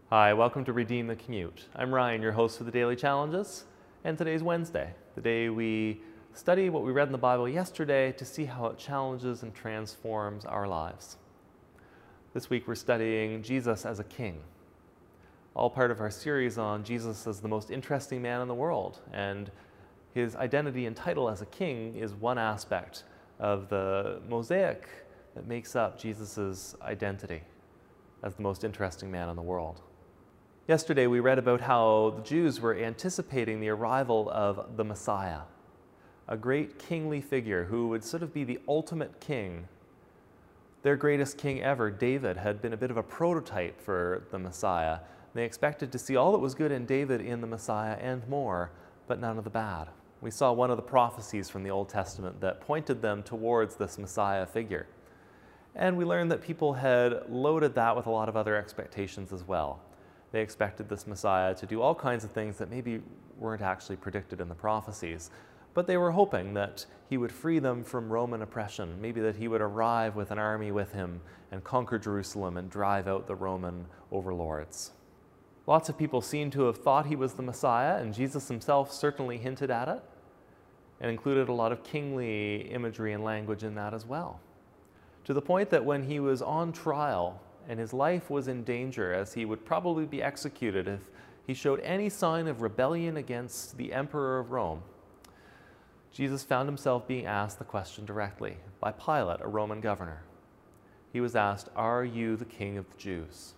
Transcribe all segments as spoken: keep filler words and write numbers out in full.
Hi, welcome to Redeem the Commute. I'm Ryan, your host for the Daily Challenges, and today's Wednesday, the day we study what we read in the Bible yesterday to see how it challenges and transforms our lives. This week we're studying Jesus as a king, all part of our series on Jesus as the most interesting man in the world, and his identity and title as a king is one aspect of the mosaic that makes up Jesus' identity as the most interesting man in the world. Yesterday we read about how the Jews were anticipating the arrival of the Messiah, a great kingly figure who would sort of be the ultimate king. Their greatest king ever, David, had been a bit of a prototype for the Messiah. They expected to see all that was good in David in the Messiah and more, but none of the bad. We saw one of the prophecies from the Old Testament that pointed them towards this Messiah figure. And we learned that people had loaded that with a lot of other expectations as well. They expected this Messiah to do all kinds of things that maybe weren't actually predicted in the prophecies, but they were hoping that he would free them from Roman oppression, maybe that he would arrive with an army with him and conquer Jerusalem and drive out the Roman overlords. Lots of people seem to have thought he was the Messiah, and Jesus himself certainly hinted at it and included a lot of kingly imagery and language in that as well, to the point that when he was on trial and his life was in danger, as he would probably be executed if he showed any sign of rebellion against the emperor of Rome, Jesus found himself being asked the question directly by Pilate, a Roman governor. He was asked, "Are you the king of the Jews?"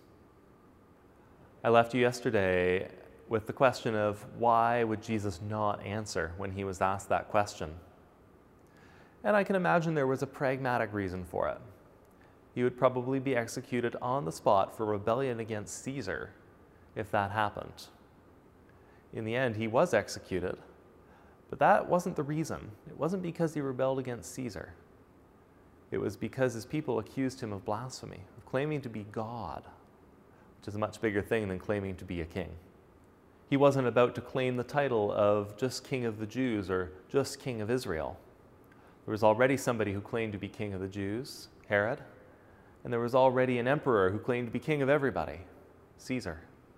I left you yesterday with the question of why would Jesus not answer when he was asked that question? And I can imagine there was a pragmatic reason for it. He would probably be executed on the spot for rebellion against Caesar if that happened. In the end, he was executed, but that wasn't the reason. It wasn't because he rebelled against Caesar. It was because his people accused him of blasphemy, of claiming to be God, which is a much bigger thing than claiming to be a king. He wasn't about to claim the title of just King of the Jews or just King of Israel. There was already somebody who claimed to be King of the Jews, Herod, and there was already an emperor who claimed to be king of everybody, Caesar.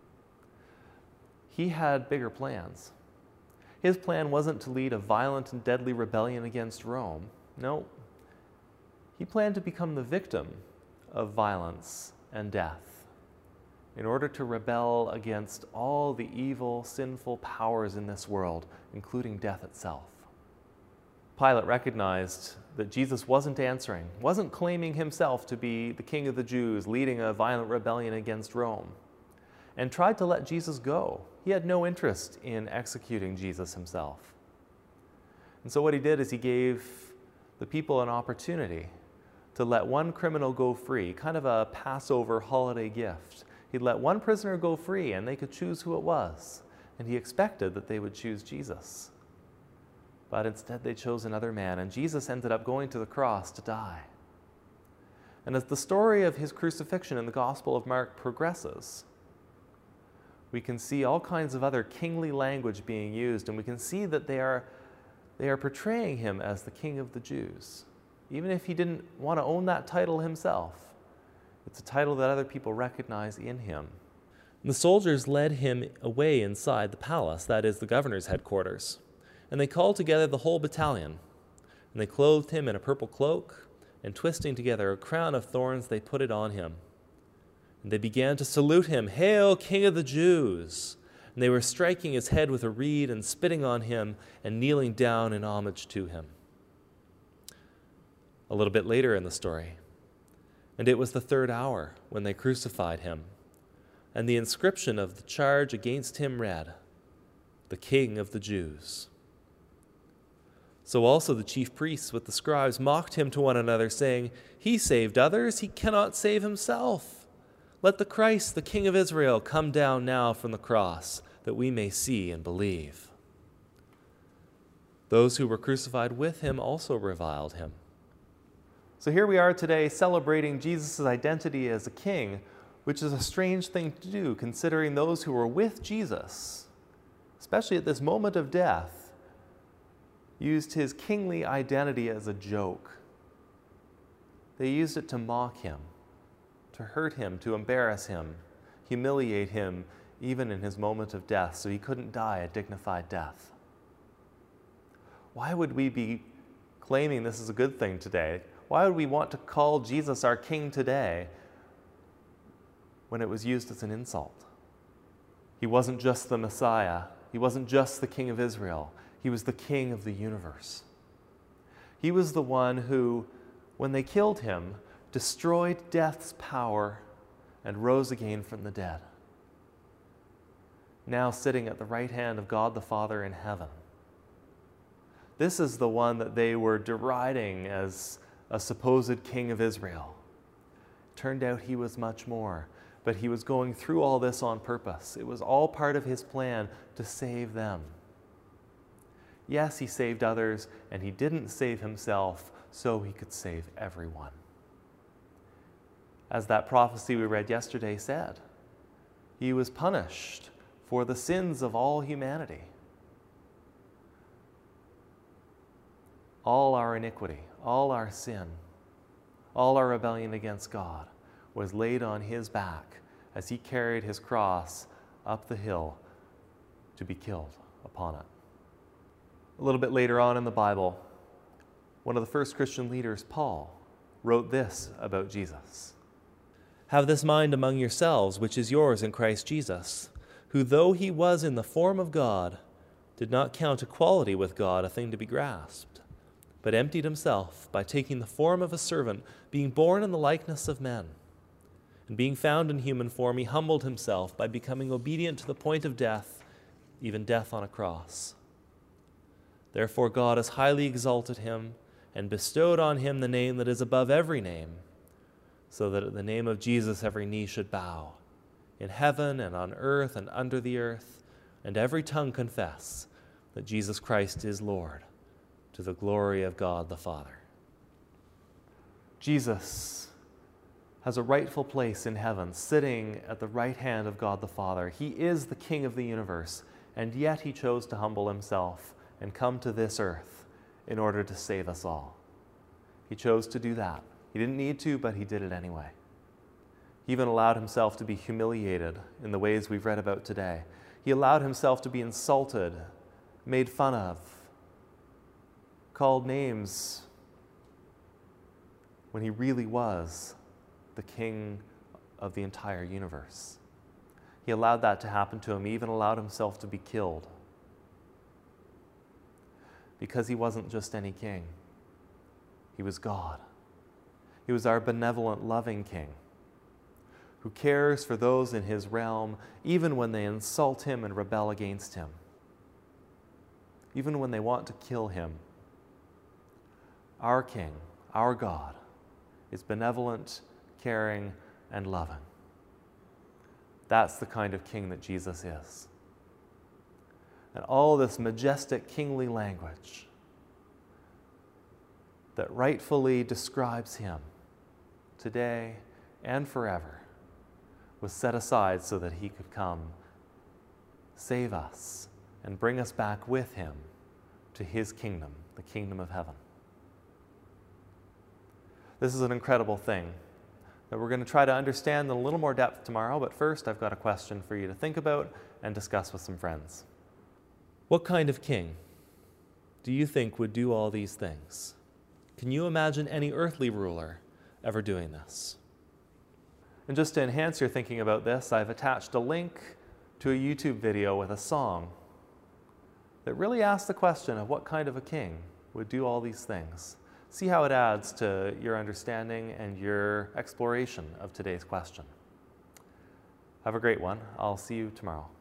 He had bigger plans. His plan wasn't to lead a violent and deadly rebellion against Rome. No, he planned to become the victim of violence and death in order to rebel against all the evil, sinful powers in this world, including death itself. Pilate recognized that Jesus wasn't answering, wasn't claiming himself to be the king of the Jews, leading a violent rebellion against Rome, and tried to let Jesus go. He had no interest in executing Jesus himself. And so what he did is he gave the people an opportunity to let one criminal go free, kind of a Passover holiday gift. He'd let one prisoner go free and they could choose who it was, and he expected that they would choose Jesus. But instead they chose another man, and Jesus ended up going to the cross to die. And as the story of his crucifixion in the Gospel of Mark progresses, we can see all kinds of other kingly language being used, and we can see that they are, they are portraying him as the King of the Jews. Even if he didn't want to own that title himself, it's a title that other people recognize in him. The soldiers led him away inside the palace, that is the governor's headquarters. And they called together the whole battalion, and they clothed him in a purple cloak, and twisting together a crown of thorns, they put it on him. And they began to salute him, "Hail, King of the Jews!" And they were striking his head with a reed and spitting on him and kneeling down in homage to him. A little bit later in the story, and it was the third hour when they crucified him, and the inscription of the charge against him read, "The King of the Jews." So also the chief priests with the scribes mocked him to one another, saying, "He saved others, he cannot save himself. Let the Christ, the King of Israel, come down now from the cross, that we may see and believe." Those who were crucified with him also reviled him. So here we are today celebrating Jesus' identity as a king, which is a strange thing to do considering those who were with Jesus, especially at this moment of death, used his kingly identity as a joke. They used it to mock him, to hurt him, to embarrass him, humiliate him even in his moment of death so he couldn't die a dignified death? Why would we be claiming this is a good thing today? Why would we want to call Jesus our King today when it was used as an insult? He wasn't just the Messiah. He wasn't just the King of Israel. He was the King of the universe. He was the one who, when they killed him, destroyed death's power and rose again from the dead. Now sitting at the right hand of God the Father in heaven. This is the one that they were deriding as a supposed King of Israel. Turned out he was much more, but he was going through all this on purpose. It was all part of his plan to save them. Yes, he saved others, and he didn't save himself so he could save everyone. As that prophecy we read yesterday said, he was punished for the sins of all humanity. All our iniquity, all our sin, all our rebellion against God was laid on his back as he carried his cross up the hill to be killed upon it. A little bit later on in the Bible, one of the first Christian leaders, Paul, wrote this about Jesus. "Have this mind among yourselves, which is yours in Christ Jesus, who, though he was in the form of God, did not count equality with God a thing to be grasped, but emptied himself by taking the form of a servant, being born in the likeness of men. And being found in human form, he humbled himself by becoming obedient to the point of death, even death on a cross. Therefore God has highly exalted him and bestowed on him the name that is above every name, so that at the name of Jesus every knee should bow, in heaven and on earth and under the earth, and every tongue confess that Jesus Christ is Lord, to the glory of God the Father." Jesus has a rightful place in heaven, sitting at the right hand of God the Father. He is the King of the universe, and yet he chose to humble himself and come to this earth in order to save us all. He chose to do that. He didn't need to, but he did it anyway. He even allowed himself to be humiliated in the ways we've read about today. He allowed himself to be insulted, made fun of, called names when he really was the King of the entire universe. He allowed that to happen to him. He even allowed himself to be killed because he wasn't just any king. He was God. He was our benevolent, loving King who cares for those in his realm even when they insult him and rebel against him, even when they want to kill him. Our King, our God, is benevolent, caring, and loving. That's the kind of King that Jesus is. And all this majestic kingly language that rightfully describes him today and forever was set aside so that he could come save us and bring us back with him to his kingdom, the kingdom of heaven. This is an incredible thing that we're going to try to understand in a little more depth tomorrow, but first I've got a question for you to think about and discuss with some friends. What kind of king do you think would do all these things? Can you imagine any earthly ruler ever doing this? And just to enhance your thinking about this, I've attached a link to a YouTube video with a song that really asks the question of what kind of a king would do all these things. See how it adds to your understanding and your exploration of today's question. Have a great one. I'll see you tomorrow.